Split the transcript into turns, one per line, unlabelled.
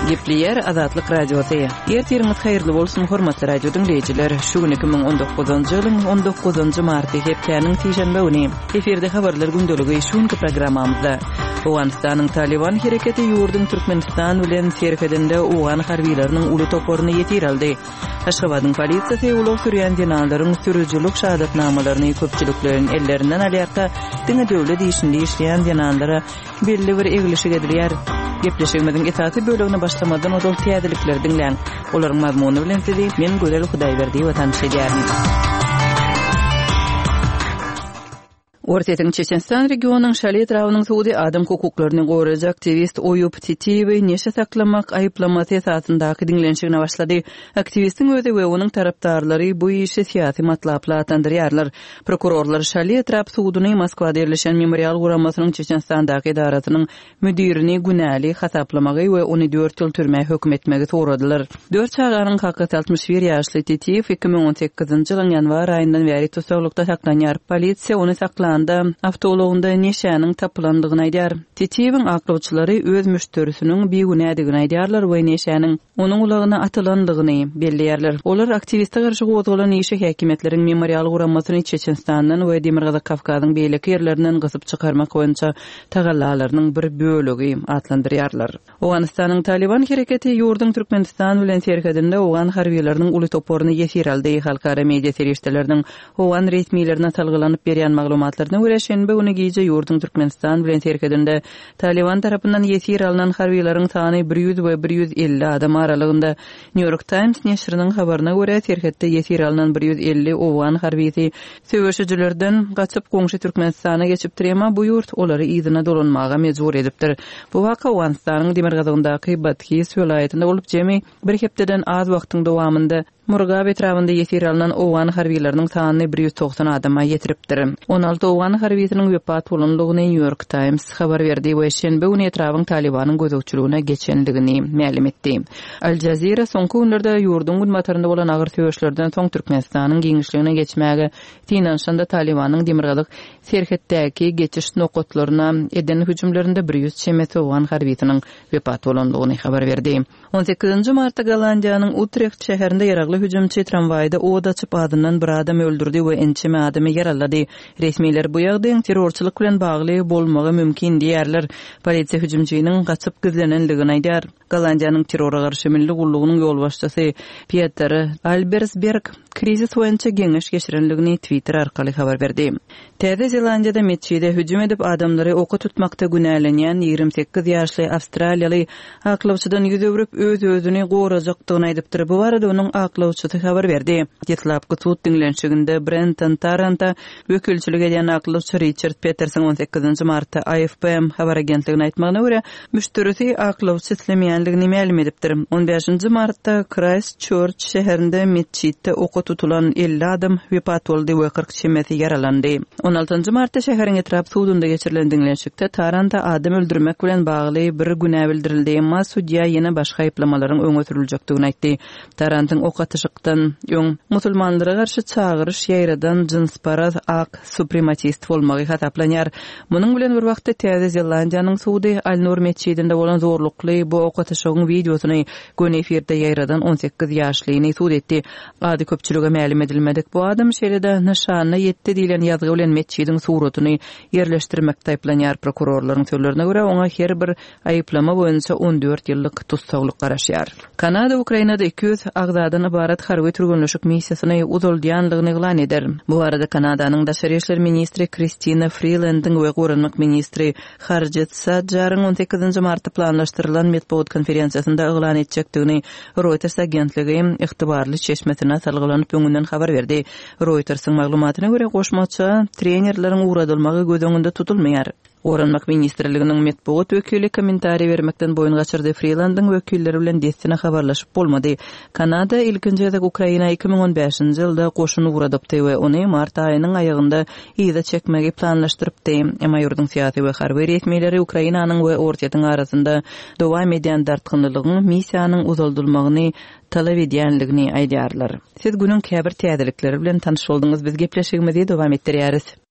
Gepleyer Azatlyk Radiosu. Ertirimiz hayırlı bolsun hormatly radio dinleyijiler. Şu güni 2019-njy ýylyň 19-njy marty hepdeniň sejembe güni. Eferde habarlar gündöligi şuňky programmamyzda. Owganistanyň Taliban hereketi ýurdun Türkmenistan bilen serkedinde Owgan harbiýetleriniň uly toporuny ýetiraldy. Aşgabatyň polisiýasy uly sürýän dinalaryň sürüjülük şahadatnamalaryny köpçüliklerin ellerinden alýarda diňe döwlet işinde işleýän dinalara belli bir egilişi edilýär. Gepleşigimiziň esasy bölümine başlamadan odol täzelikler dinleň. Olaryň mazmuny bilen sizi men Gözel Hudaýberdi we tanışdyrýaryn. Ortaýyň Çeçenstan regionunyň Şaly etrawynyň suwdy adam hukuklaryny goraýjak aktivist Oyup Titiýew neşe saklamak aýplamasy esasyndaky dinlenşigine başlady. Aktivistiň özi we onuň tarapdarlary bu işi syýasy matlapla atandyrýarlar. Prokurorlar Şaly etrap suwdyny Moskwada ýerleşen memorial guramasynyň Çeçenstandaky idarasynyň müdirini günäli hasaplamagy we ony 4 ýyl türme hökm etmegi soradylar. 4 çağanyň hakykaty 61 ýaşly Titiýew 2018-nji ýylyň ýanwar aýyndan beri tutsaklykda saklanýar. Polisiýa ony avtologunda neşäniň tapylandygyny aýdýar. Titiýewiň aklawçylary öz müşterisiniň beýgünädigini aýdýarlar we neşäniň onuň ulagyna atylandygyny belleýärler. Olar aktiviste garşy gozgulan işe häkimetleriň memorial guramasyny Çeçenstandan we Demirgaza Kafkazyň beýleki ýerlerinden gysyp çykarmak boýunça tagallalarynyň bir bölegi atlandyrýarlar. Owganistanyň Taliban hereketi ýurdun Türkmenistan bilen serkedinde Owgan harbiýetleriniň uly toporuny ýetiraldy. Halkara media serişdeleriniň Owgan resmiýetlerine salgylanyp berýän maglumatlar Şenbe güni gece ýurdun Türkmenistan bilen serkedinde Taliban tarapyndan ýetir alynan harbiýetlerin sany 100 we 150 adam aralygynda. New York Times neşriniň habaryna görä serkedde ýetir alynan 150 Owgan harbiýeti söwüşçülerden gaçyp goňşy Türkmenistana geçip direma bu ýurt olary ýzyna dolanmaga mejbur edipdir. Bu waka Owganistanyň Demirgazyndaky Batkis welaýetinde bolup jemi bir hepdeden az wagtyň dowamında Murgab etrafında ýetir alynan Owgan harbiýetleriniň sany 190 adama ýetiripdir. 16 Owgan harbiýetiniň wepat bolanlygyny New York Times habar berdi we şenbe güni etrawyň Talibanyň gözegçiligine geçenligini ma'lum etdi. Al Jazeera soňky günlerde ýurdun gulmatarynda bolan agyr söýüşlerden soň Türkmenistanyň giňişligine geçmäge tinanşanda Talibanyň Demirgazyk serhetdäki geçiş nokatlaryna eden hüjümlerinde 100 çemet Owgan harbiýetiniň wepat bolanlygyny habar berdi. 18-nji martda Gollandiýanyň Utrecht şäherinde ýaragly hüjümçi tramwaýda oda açyp adamdan bir adam öldürdi we ençeme adamy yaralady. Resmiýetler bu ýagdaýyň terrorçylyk bilen bagly bolmagy mümkin diýerler. Polisiýa hüjümçiniň gaçyp gizlenenligini aýdýar. Gollandiýanyň terrora garşy milli gullugynyň ýolbaşçysy Peter Albersberg krizis boýunça geňeş geçirenligini Twitter arkaly habar berdi. Täze Zelandiýada meçhide hüjüm edip adamlary oka tutmakda günälenýän 28 ýaşly Awstraliýaly aklawçydan ýüzübrüp öz-özüni gorajakdygyny aýdypdyr. Bu barada onuň aklawçysy habar berdi. Detlapky tut dinlenşiginde Brenton Tarranta wekilçilik eden aklawçy Richard Peterson 18-nji martda AFP habar agentligine aýtmagyna görä müşterisi aklawçy islemeýänligini ma'lum edipdir. 15-nji martda Christchurch şäherinde meçhitde oka tutulan 50 adam wepat boldy we 40 çemeti yaralandy. 16-njy martda şäheriň etrap suwdunda geçirilen dinlenşikde Taranta adam öldürmek bilen bagly bir günä bildirildi, emma судья ýene başga aýplamalaryň öňe süriljakdygyny aýtdy. Tarantyň ok atyşykdan öň musulmanlara garşy çağırış ýaýradan jinsparaz ak suprematist bolmagy hataplanýar. Munyň bilen bir wagtda Täze Zelandiýanyň suwdy Al-Nur meçhidinde bolan zorlukly bu ok atyşygyň videosyny gün efirde ýaýradan 18 ýaşlyny suwd etdi. Ady köpçülüge ma'lum edilmedik. Bu adam şeride nişanyna ýetdi diýilen ýazgy bilen meçhidin suratyny ýerleşdirmekde aýplanýar. Prokurorlaryň sözlerine görä oňa her bir aýplama boýunça 14 ýyllyk tutsaglyk garaşýar. Kanada Ukrainada 200 agzadan ibarat harby türgünleşik missiýasyny uzaldýanlygyny eglan eder. Bu arada Kanadanyň daşary işler ministri Christina Freeland'yň we Gurunlyk ministri Harjit Sajjaryň 18-nji martda planlaşdyrylan metbuat konferensiýasynda eglan etjekdigini Reuters agentligi ýygtybarly çeşmetine salgylanyp öňünden habar berdi. Reuters'yň maglumatyna görä goşmaça trenerleriň uğradylmagy göz öňünde tutulmaýar. Gurunlyk ministrliginiň metbuat wekili kommentari bermekden boyun gaçyrdy. Freeland'yň wekilleri bilen destine habarlaşyp bolmady. Kanada ilkinji Ukraina 2015-nji ýylda goşun uğradypdy we ony mart aýynyň aýagynda ýyda çekmegi planlaşdyrypdy. Emma ýurdun syýasy we harby resmiýetleri Ukrainanyň we Ortaýyň arasynda dowam edýän dartgynlygyň missiýanyň uzaldylmagyny talap edýänligini aýdýarlar. Siz günüň käbir täzelikleri bilen tanyş boldyňyz. Biz gepleşigimizi dowam etdirýäris.